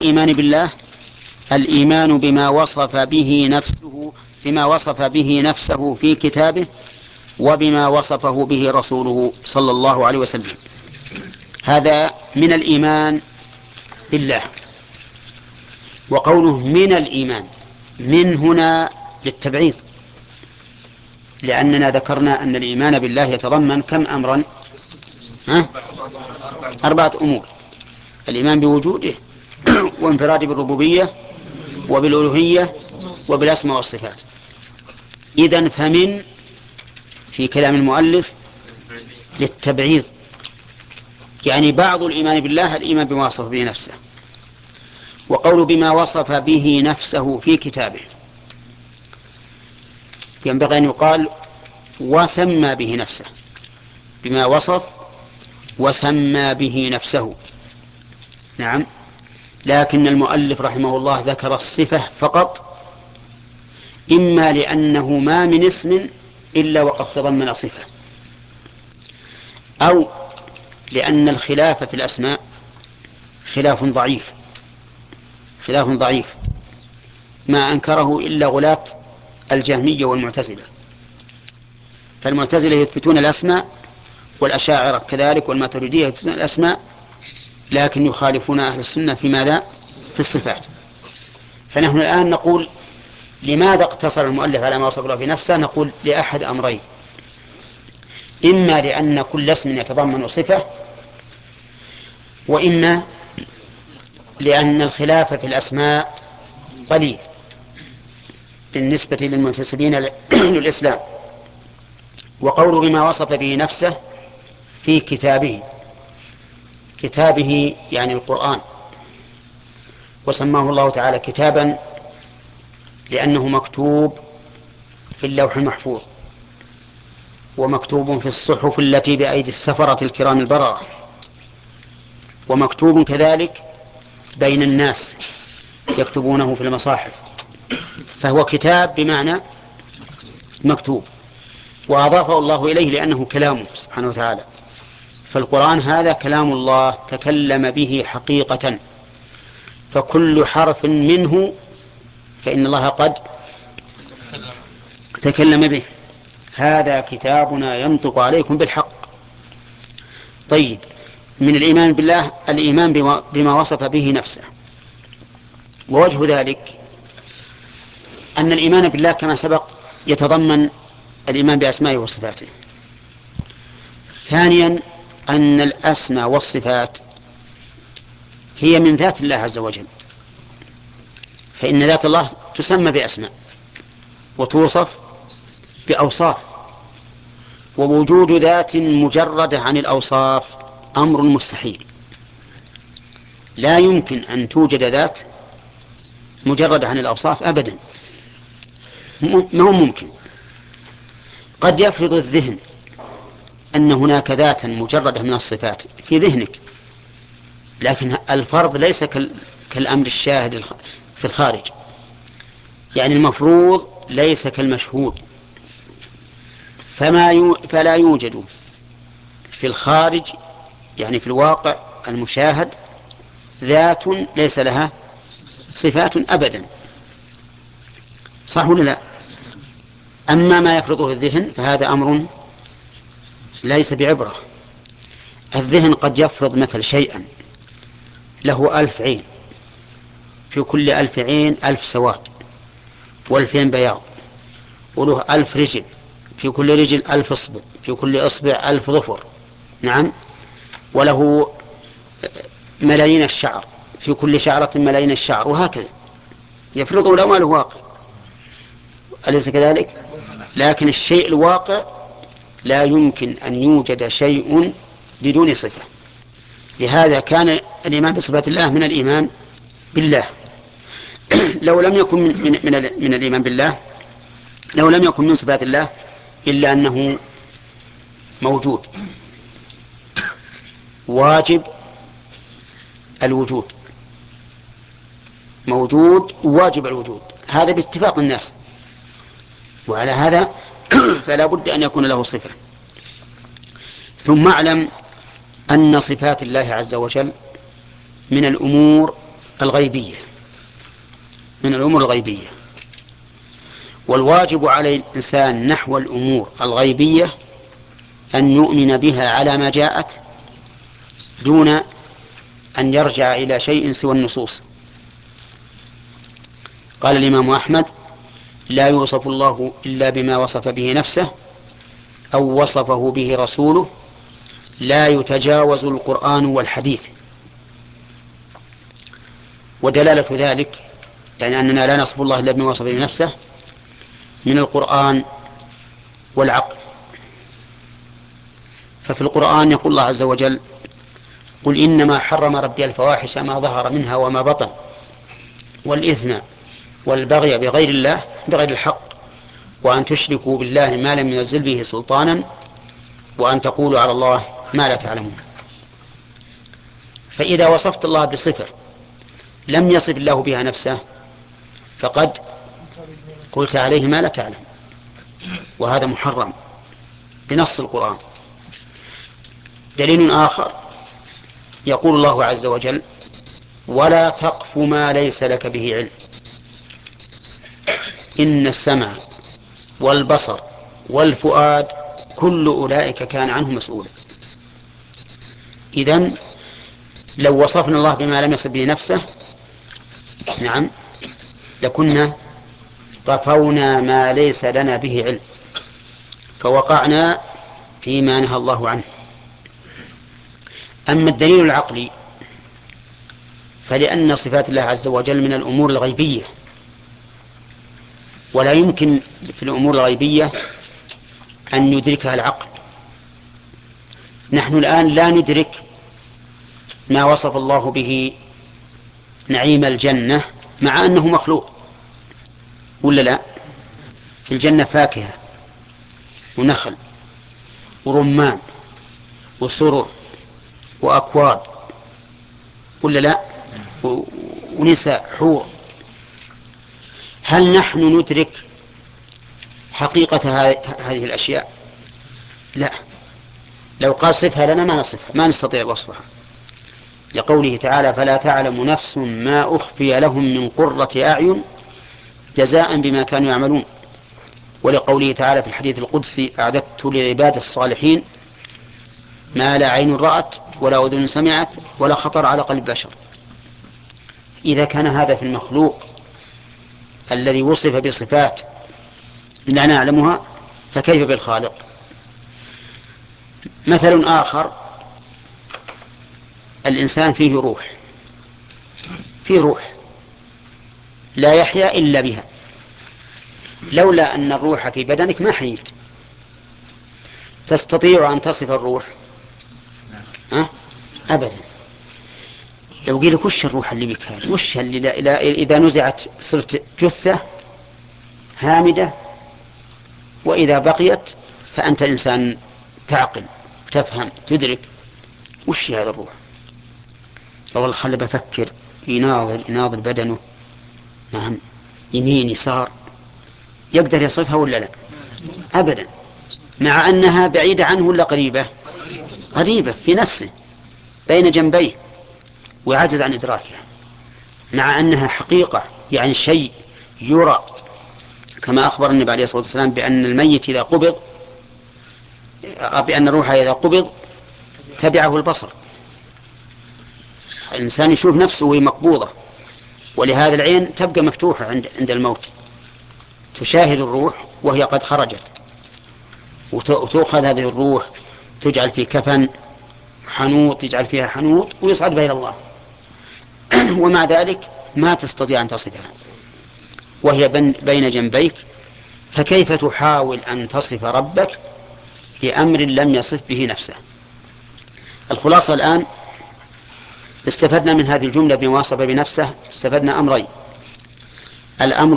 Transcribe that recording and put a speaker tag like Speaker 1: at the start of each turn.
Speaker 1: الإيمان بالله الإيمان بما وصف به نفسه في كتابه وبما وصفه به رسوله صلى الله عليه وسلم. هذا من الإيمان بالله. وقوله من الإيمان، من هنا للتبعيض، لأننا ذكرنا أن الإيمان بالله يتضمن كم أمرا؟ 4 أمور: الإيمان بوجوده وانفراده بالربوبية وبالألوهية وبالأسماء والصفات. إذن فمن في كلام المؤلف للتبعيض، يعني بعض الإيمان بالله الإيمان بما وصف به نفسه. وقول بما وصف به نفسه في كتابه، ينبغي أن يقال وسمى به نفسه، بما وصف وسمى به نفسه. نعم، لكن المؤلف رحمه الله ذكر الصفة فقط، إما لأنه ما من اسم إلا وقد تضمن صفة، أو لأن الخلاف في الأسماء خلاف ضعيف ما أنكره إلا غلاة الجهمية والمعتزلة. فالمعتزلة يثبتون الأسماء، والأشاعرة كذلك، والماتريدية يثبتون الأسماء، لكن يخالفون أهل السنة في ماذا؟ في الصفات. فنحن الآن نقول لماذا اقتصر المؤلف على ما وصف الله في نفسه؟ نقول لأحد أمرين: إما لأن كل اسم يتضمن صفة، وإما لأن الخلاف في الأسماء قليل بالنسبة للمنتسبين للإسلام. وقول بما وصف به نفسه في كتابه يعني القرآن، وسماه الله تعالى كتابا لأنه مكتوب في اللوح المحفوظ، ومكتوب في الصحف التي بأيدي السفرة الكرام البررة، ومكتوب كذلك بين الناس يكتبونه في المصاحف، فهو كتاب بمعنى مكتوب، وأضافه الله إليه لأنه كلامه سبحانه وتعالى. فالقرآن هذا كلام الله تكلم به حقيقة، فكل حرف منه فإن الله قد تكلم به. هذا كتابنا ينطق عليكم بالحق. طيب، من الإيمان بالله الإيمان بما وصف به نفسه. ووجه ذلك أن الإيمان بالله كما سبق يتضمن الإيمان بأسمائه وصفاته. ثانيا، أن الأسماء والصفات هي من ذات الله عز وجل، فإن ذات الله تسمى بأسماء وتوصف بأوصاف، ووجود ذات مجردة عن الأوصاف أمر مستحيل. لا يمكن أن توجد ذات مجردة عن الأوصاف أبدا، ما هو ممكن. قد يفرض الذهن أن هناك ذاتا مجردة من الصفات في ذهنك، لكن الفرض ليس كالأمر الشاهد في الخارج، يعني المفروض ليس كالمشهود. فلا يوجد في الخارج، يعني في الواقع المشاهد، ذات ليس لها صفات أبدا، صح ولا لا؟ أما ما يفرضه الذهن فهذا أمر ليس بعبرة. الذهن قد يفرض مثل شيئا له 1000 عين، في كل 1000 عين 1000 سواد و2000 بياض، وله 1000 رجل، في كل رجل 1000 إصبع، في كل إصبع 1000 ظفر. نعم، وله ملايين الشعر، في كل شعرة ملايين الشعر، وهكذا يفرضه لو ما له واقع، أليس كذلك؟ لكن الشيء الواقع لا يمكن أن يوجد شيء بدون صفة. لهذا كان الإيمان بصفات الله من الإيمان بالله. لو لم يكن من الإيمان بالله، لو لم يكن من صفات الله إلا أنه موجود واجب الوجود، موجود واجب الوجود، هذا باتفاق الناس، وعلى هذا فلا بد أن يكون له صفة. ثم اعلم أن صفات الله عز وجل من الأمور الغيبية، من الأمور الغيبية. والواجب على الإنسان نحو الأمور الغيبية أن يؤمن بها على ما جاءت دون أن يرجع إلى شيء سوى النصوص. قال الإمام أحمد: لا يوصف الله إلا بما وصف به نفسه أو وصفه به رسوله، لا يتجاوز القرآن والحديث. ودلالة ذلك يعني أننا لا نصف الله إلا بما وصف به نفسه من القرآن والعقل. ففي القرآن يقول الله عز وجل: قل إنما حرم ربي الفواحش ما ظهر منها وما بطن والإثم والبغي بغير الله بغير الحق وأن تشركوا بالله ما لم ينزل به سلطانا وأن تقولوا على الله ما لا تعلمون. فإذا وصفت الله بصفة لم يصف الله بها نفسه فقد قلت عليه ما لا تعلم، وهذا محرم بنص القرآن. دليل آخر يقول الله عز وجل: ولا تقف ما ليس لك به علم إن السمع والبصر والفؤاد كل أولئك كان عنه مسؤولا. إذن لو وصفنا الله بما لم يصف به نفسه نعم لكنا قفونا ما ليس لنا به علم فوقعنا فيما نهى الله عنه. أما الدليل العقلي فلأن صفات الله عز وجل من الأمور الغيبية، ولا يمكن في الأمور الغيبية أن يدركها العقل. نحن الآن لا ندرك ما وصف الله به نعيم الجنة مع أنه مخلوق، ولا لا؟ في الجنة فاكهة ونخل ورمان وسرر وأكواب، ولا لا؟ ونساء حور. هل نحن ندرك حقيقة هذه الأشياء؟ لا. لو قال صفها لنا ما نصفها، ما نستطيع وصفها، لقوله تعالى: فلا تعلم نفس ما أخفي لهم من قرة أعين جزاء بما كانوا يعملون. ولقوله تعالى في الحديث القدسي: أعددت لعباد الصالحين ما لا عين رأت ولا أذن سمعت ولا خطر على قلب بشر. إذا كان هذا في المخلوق الذي وصف بصفات لا نعلمها فكيف بالخالق؟ مثل آخر: الإنسان فيه روح لا يحيا إلا بها. لولا أن الروح في بدنك ما حييت. تستطيع أن تصف الروح؟ أبدا. لو قيل لك وش الروح اللي بك هذه، وش اللي إذا نزعت صرت جثة هامدة، وإذا بقيت فأنت إنسان تعقل تفهم تدرك، وش هذا الروح؟ والله خلي بفكر، يناظر بدنه، نعم، يمين يسار، يقدر يصفها ولا لا؟ أبدا. مع أنها بعيدة عنه ولا قريبة في نفسه بين جنبيه وعجز عن إدراكها، مع أنها حقيقة يعني شيء يرى، كما أخبر النبي عليه الصلاة والسلام بأن الميت إذا قبض، بأن الروح إذا قبض تبعه البصر. الإنسان يشوف نفسه وهي مقبوضة، ولهذا العين تبقى مفتوحة عند الموت، تشاهد الروح وهي قد خرجت، وتأخذ هذه الروح تجعل في كفن حنوط، يجعل فيها حنوط ويصعد بها إلى الله. ومع ذلك ما تستطيع أن تصفها وهي بين جنبيك، فكيف تحاول أن تصف ربك بأمر لم يصف به نفسه؟ الخلاصة الآن استفدنا من هذه الجملة بما وصف بنفسه، استفدنا أمرين: الأمر